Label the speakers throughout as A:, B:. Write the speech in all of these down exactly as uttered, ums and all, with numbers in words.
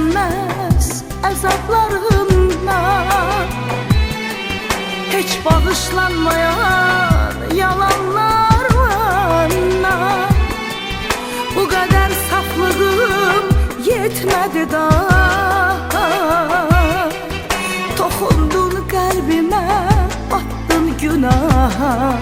A: bitmez azaplarından, hiç bağışlanmayan yalanlar var. Bu kadar saflığım yetmedi daha, dokundun kalbime, battın günaha.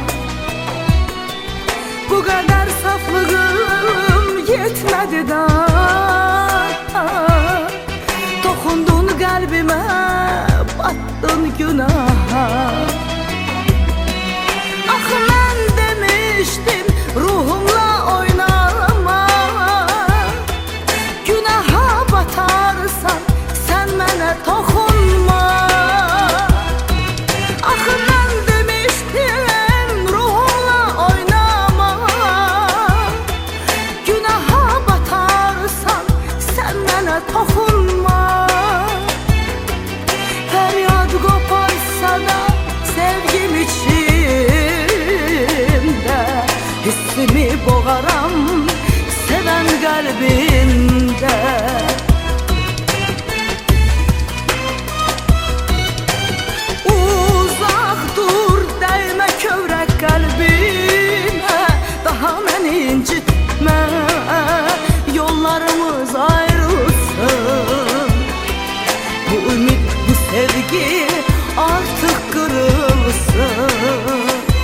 A: Bu kadar saflığım yetmedi daha, dokundun kalbime, battın günaha. Ah ben demiştim ruhumla oynama, günaha batarsan sen bana dokunma. Ah ben demiştim ruhumla oynama, günaha batarsan sen bana dokunma. Feryat koparsa da sevgim içimde, hissimi boğaram seven kalbinde. Uzak dur, değme kövrek kalbime, daha beni incitme, yollarımız ayrılsın. Bu ümit, bu sevgi artık kırılsın.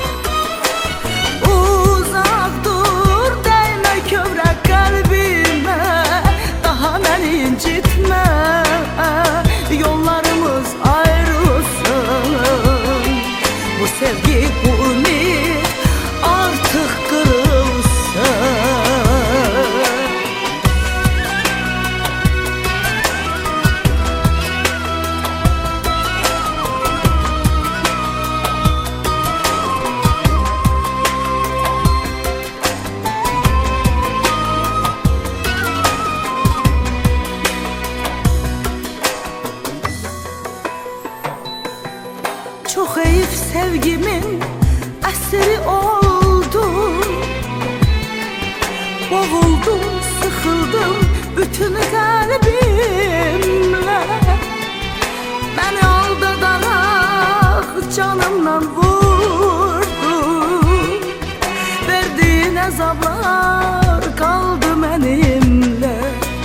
A: Uzak dur, değme kövrek kalbime, daha beni incitme, yollarımız ayrılsın. Bu sevgi, bu ümit artık kırılsın. Çok eyip sevgimin esiri oldum, boğuldum, sıkıldım bütün kalbimle. Beni aldadarak canımdan vurdun, verdiğin azaplar kaldı benimle.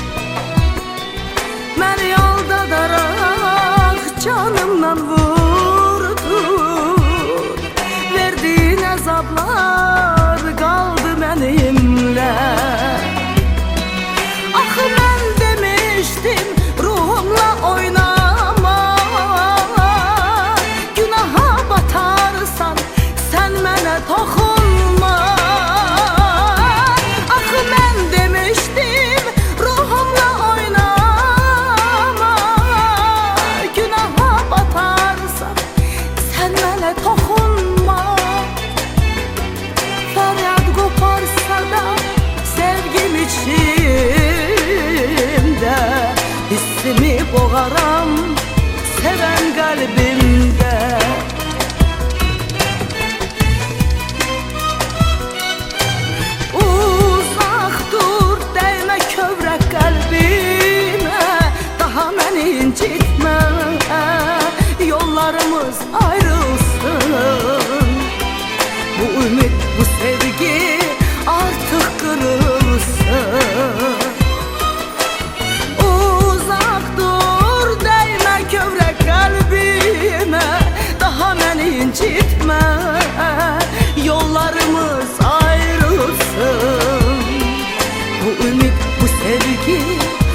A: Beni aldadarak canımdan vurdun, verdiğin azaplar kaldı benimle. Ah ben demiştim ruhumla oynama, günaha batarsan sen bana dokunma. Ah ben demiştim ruhumla oynama, günaha batarsan sen bana dokunma. Feryat koparsa da sevgim içimde, hissimi boğaram seven kalbimde. Uzak dur, değme kövrek kalbime, daha beni incitme, yollarımız ayrılsın. Bu ümit, bu sevgi artık kırılsın. Uzak dur, değme kövrek kalbime, daha beni incitme, yollarımız ayrılsın. Bu ümit, bu sevgi